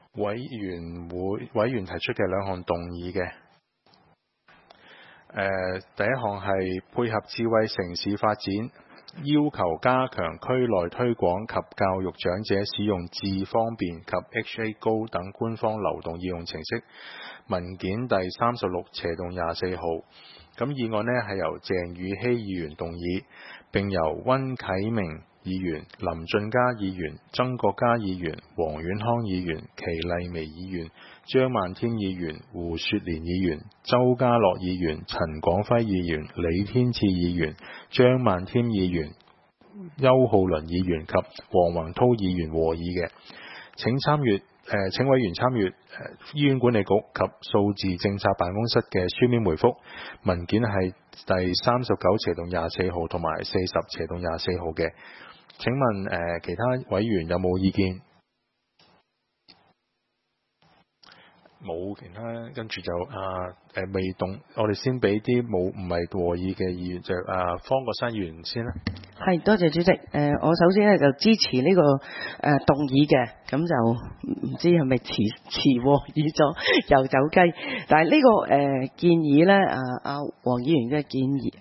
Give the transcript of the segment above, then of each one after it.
委員提出嘅兩項動議嘅。第一項係配合智慧城市發展，要求加強區內推廣及教育長者使用智方便及 HA Go 等官方流動應用程式。文件第36/24號。咁議案呢係由鄭宇希議員動議，並由溫啟明議員、林俊嘉議員、曾國嘉議員、黃遠康議員、祁麗薇議員、張萬添議員、胡雪蓮議員、周家樂議員、陳廣輝議員、李天賜議員、張萬添議員、邱浩麟議員及黃宏滔議員和議嘅。請委員參閱醫院管理局及數字政策辦公室嘅書面回覆。文件係第39/24號同埋40/24號嘅。請問其他委員有冇意見？冇其他，跟住就未動，我哋先俾啲唔係和議嘅議員，就方國珊議員先啦。 係，多謝主席。我首先咧就支持呢個動議嘅，咁就唔知係咪遲和議咗又走雞。但係呢個建議咧，黃議員嘅建議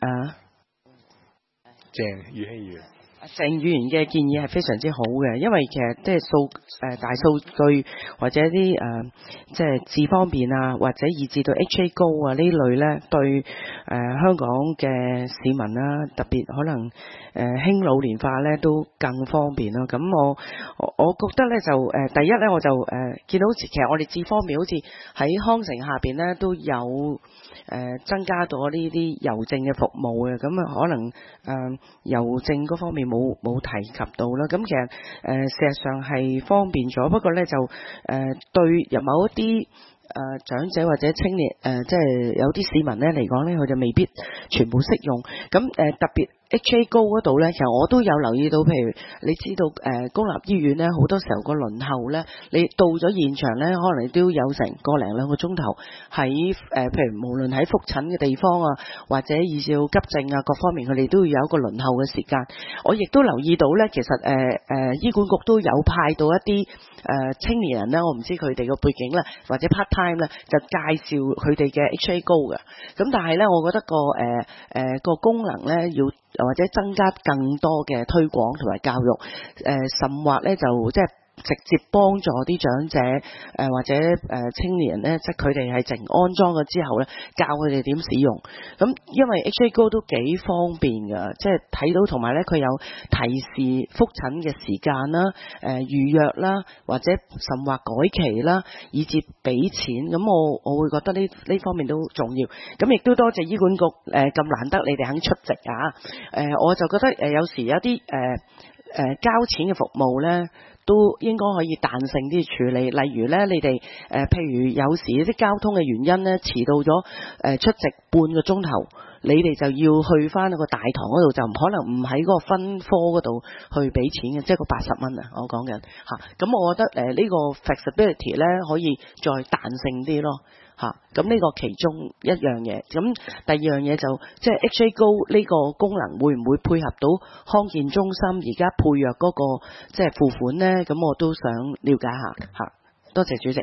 鄭宇希議員。 鄭議員嘅建議係非常之好嘅，因為其實即係大數據或者啲即係智方便啊，或者以至到 HA Go 啊呢類咧，對香港嘅市民啦，特別可能輕老年化咧都更方便咯。咁我覺得咧就第一咧我就見到其實我哋智方便好似喺康城下邊咧都有增加咗呢啲郵政嘅服務嘅，咁可能郵政嗰方面冇提及到啦。咁其實事實上係方便咗，不過咧就對入某一啲長者或者青年即係有啲市民咧嚟講咧，佢就未必全部適用。咁特別HA Go 嗰度咧，其實我都有留意到，譬如你知道公立醫院咧，好多時候個輪候咧，你到咗現場咧，可能你都有成個零兩個鐘頭喺譬如無論喺覆診嘅地方啊，或者以至到急症啊各方面，佢哋都要有一個輪候嘅時間。我亦都留意到咧，其實醫管局都有派到一啲青年人咧，我唔知佢哋個背景咧，或者 part time 咧，就介紹佢哋嘅 HA Go 嘅。咁但係咧，我覺得個功能咧要或者增加更多嘅推廣同埋教育，甚或咧就即係直接幫助啲長者或者青年咧，即係佢哋係淨安裝咗之後咧，教佢哋點使用。咁因為 HA Go 都幾方便㗎，即係睇到同埋咧佢有提示覆診嘅時間啦、預約啦，或者甚或改期啦，以至俾錢。咁我會覺得呢方面都重要。咁亦都多謝醫管局咁難得你哋肯出席啊！我就覺得有時有啲交錢嘅服務咧，都應該可以彈性啲處理。例如咧，你哋譬如有時啲交通嘅原因咧，遲到咗出席半個鐘頭，你哋就要去翻個大堂嗰度，就唔可能唔喺嗰個分科嗰度去俾錢嘅，即係個80蚊啊！我講緊嚇，咁我覺得呢個 flexibility 咧可以再彈性啲咯。咁呢個其中一樣嘢，咁第二樣嘢就即係 HA Go 呢個功能會唔會配合到康健中心而家配藥嗰個即係付款呢？咁我都想了解下。多謝主席。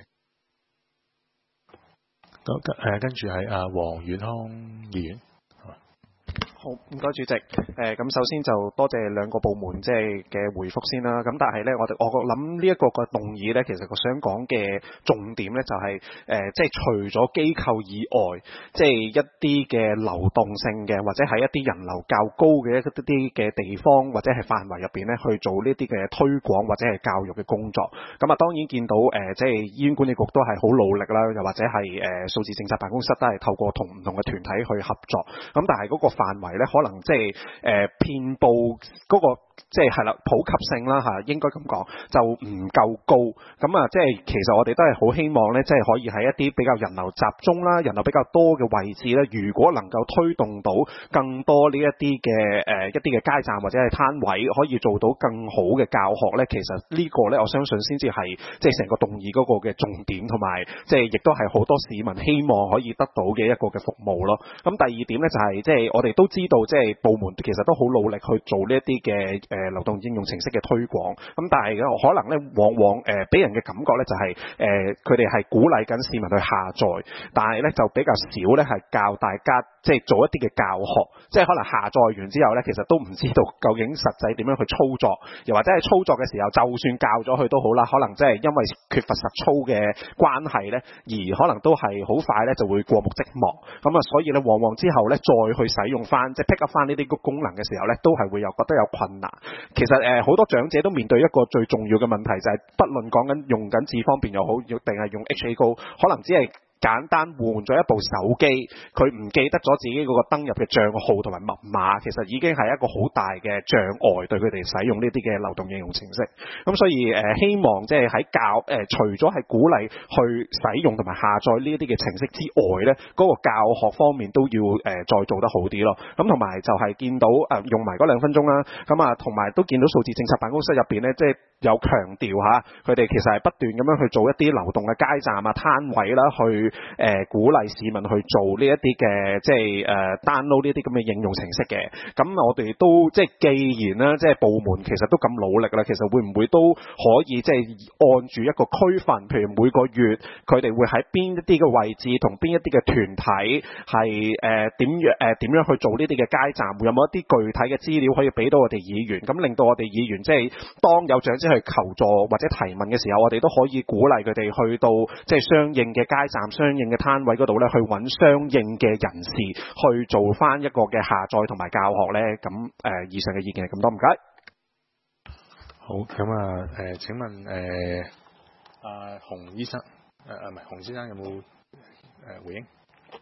跟住係黃遠康議員。 好，唔該主席。咁首先就多謝兩個部門即係嘅回覆先啦。咁但係咧，我諗呢一個嘅動議咧，其實我想講嘅重點咧就係即係除咗機構以外，即係一啲嘅流動性嘅，或者係一啲人流較高嘅一啲嘅地方或者係範圍入邊咧，去做呢啲嘅推廣或者係教育嘅工作。咁當然見到即係醫院管理局都係好努力啦，又或者係數字政策辦公室都係透過同唔同嘅團體去合作。咁但係嗰個範圍咧，可能即係遍佈嗰個即係係啦普及性啦嚇，應該咁講就唔夠高。咁即係其實我哋都係好希望咧，即係可以喺一啲比較人流集中啦、人流比較多嘅位置咧，如果能夠推動到更多呢一啲嘅一啲嘅街站或者係攤位，可以做到更好嘅教學咧，其實呢個咧我相信先至係即係成個動議嗰個嘅重點，同埋即係亦都係好多市民希望可以得到嘅一個嘅服務咯。咁第二點咧就係即係我哋都知道，即係部門其實都好努力去做呢一啲嘅流動應用程式嘅推廣。咁但係可能咧，往往俾人嘅感覺咧就係佢哋係鼓勵緊市民去下載，但係咧就比較少咧係教大家即係做一啲嘅教學，即係可能下載完之後咧，其實都唔知道究竟實際點樣去操作，又或者係操作嘅時候，就算教咗佢都好啦，可能即係因為缺乏實操嘅關係咧，而可能都係好快咧就會過目即忘。咁啊，所以咧往往之後咧再去使用翻，即係 pick up 翻呢啲功能嘅時候咧，都係會有覺得有困難。其實好多長者都面對一個最重要嘅問題，就係不論講緊用緊智方便又好，定係用 HA Go，可能只係簡單換咗一部手機，佢唔記得咗自己嗰個登入嘅帳號同埋密碼，其實已經係一個好大嘅障礙對佢哋使用呢啲嘅流動應用程式。咁所以希望即係喺除咗係鼓勵去使用同埋下載呢一啲嘅程式之外咧，嗰個教學方面都要再做得好啲咯。咁同埋就係見到用埋嗰2分鐘啦，咁啊同埋都見到數字政策辦公室入邊咧，即係有強調下佢哋其實係不斷咁樣去做一啲流動嘅街站啊、攤位啦，去鼓勵市民去做呢一啲嘅即係download 呢啲咁嘅應用程式嘅。咁我哋都即係既然啦，即係部門其實都咁努力啦，其實會唔會都可以即係按住一個區分，譬如每個月佢哋會喺邊一啲嘅位置同邊一啲嘅團體係點樣去做呢啲嘅街站，會有冇一啲具體嘅資料可以俾到我哋議員，咁令到我哋議員即係當有長者去求助或者提問嘅時候，我哋都可以鼓勵佢哋去到即係相應嘅街站、相應嘅攤位嗰度咧，去揾相應嘅人士去做翻一個嘅下載同埋教學咧。咁以上嘅意見係咁多，唔該。 好，咁啊請問洪醫生唔係洪先生有冇回應？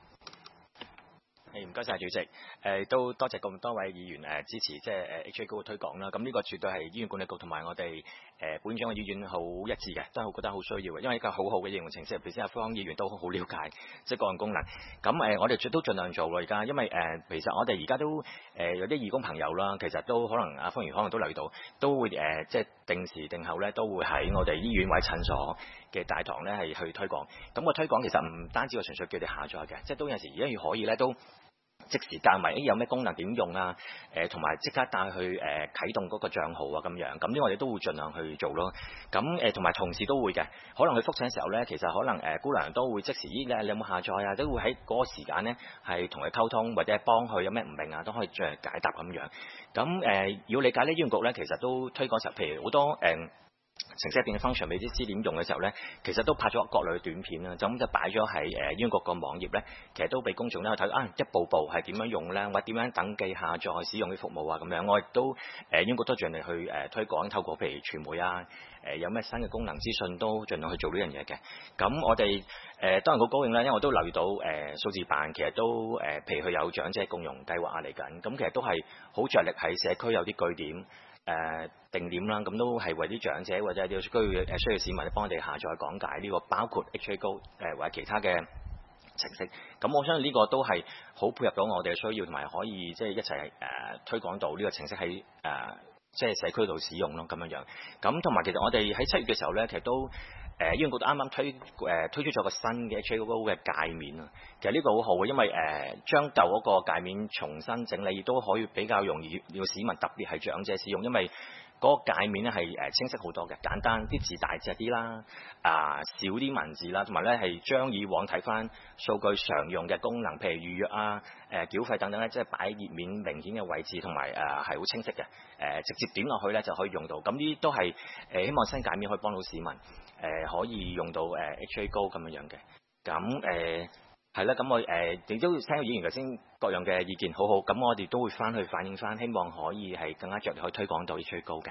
唔該晒主席，都多謝咁多位議員支持即係HA Go 嘅推廣啦。咁呢個絕對係醫院管理局同埋我哋本長嘅醫院好一致嘅，都係覺得好需要嘅，因為一個好好嘅應用程式，譬如先阿方議員都好了解即係個人功能。咁我哋都盡量做咯而家，因為其實我哋而家都有啲義工朋友啦，其實都可能阿方議員可能都留意到，都會即係定時定候咧，都會喺我哋醫院或者診所嘅大堂咧係去推廣。咁個推廣其實唔單止係純粹叫你下載嘅，即係都有時而家要可以咧都即時教埋有咩功能點用啊，同埋即刻帶去啟動嗰個帳號啊咁樣，咁呢我哋都會盡量去做咯。咁同埋同事都會嘅，可能去覆診嘅時候咧，其實可能姑娘都會即時你有冇下載啊，都會喺嗰個時間咧係同佢溝通，或者係幫佢有咩唔明啊，都可以再解答咁樣。咁要理解呢醫院局咧，其實都推廣實，譬如好多程式入邊嘅 function 未知點用嘅時候咧，其實都拍咗各類短片啦，咁就擺咗喺醫院局個網頁咧，其實都俾公眾咧去睇一步步係點樣用咧，或者點樣登記下載使用嘅服務啊咁樣。我亦都醫院局都盡力去推廣，透過譬如傳媒啊，有咩新嘅功能資訊都盡量去做呢樣嘢嘅。咁我哋當然好高興啦，因為我都留意到數字辦其實都譬如佢有長者共融計劃啊嚟緊，咁其實都係好着力喺社區有啲據點。定點啦，咁都係為啲長者或者有需要市民幫我哋下載講解呢個，包括 HA Go 或者其他嘅程式。咁我相信呢個都係好配合到我哋嘅需要，同埋可以即係一齊推廣到呢個程式喺即係社區度使用咯咁樣樣。咁同埋其實我哋喺7月嘅時候咧，其實都醫院局都啱啱推出咗個新嘅 HA Go 嘅界面啊。其實呢個好好嘅，因為將舊嗰個界面重新整理，亦都可以比較容易要市民特別係長者使用，因為嗰個界面咧係清晰好多嘅，簡單啲字大隻啲啦，少啲文字啦，同埋咧係將以往睇翻數據常用嘅功能，譬如預約啊、繳費等等咧，即係擺喺頁面明顯嘅位置，同埋係好清晰嘅，直接點落去咧就可以用到。咁呢啲都係希望新界面可以幫到市民，可以用到HA Go 咁樣樣嘅。咁係啦，咁我亦都聽到議員頭先各樣嘅意見，好好，咁我哋都會翻去反映翻，希望可以係更加着力去推廣到HA Go嘅。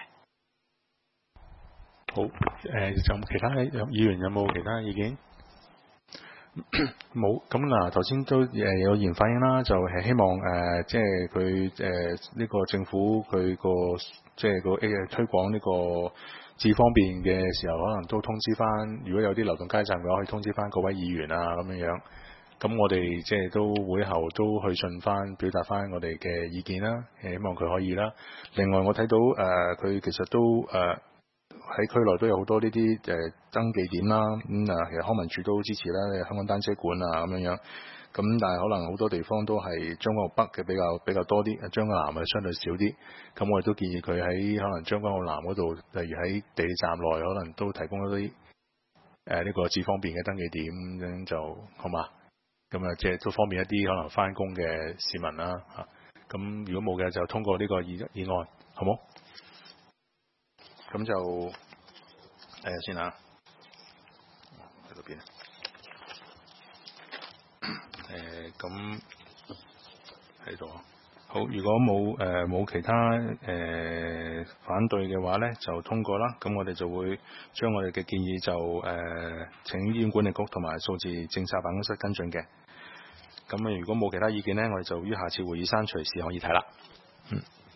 好，仲有其他議員有冇其他意見？冇，咁嗱，頭先都有議員反映啦，就係希望即係佢呢個政府佢個即係個推廣呢個智方便嘅時候，可能都通知翻，如果有啲流動街站嘅話，可以通知翻各位議員啊咁樣樣。咁我哋即係都會後都去信翻，表達翻我哋嘅意見啦，希望佢可以啦。另外我睇到佢其實都喺區內都有好多呢啲登記點啦。其實康文署都好支持啦，香港單車館啊咁樣。咁但係可能好多地方都係將軍澳北嘅比較多啲，將軍澳南相對少啲。咁我哋都建議佢喺可能將軍澳南嗰度，例如喺地鐵站內，可能都提供一啲呢個智方便嘅登記點，咁就好嘛。咁即係都方便一啲可能翻工嘅市民啦嚇。咁如果冇嘅就通過呢個議案，好冇？咁就睇下先嚇，喺度邊啊？咁喺度。好，如果冇其他反對嘅話呢，就通過啦。咁我哋就會將我哋嘅建議就請醫院管理局同埋數字政策辦公室跟進嘅。咁如果冇其他意見呢，我哋就於下次會議刪除事項議題啦。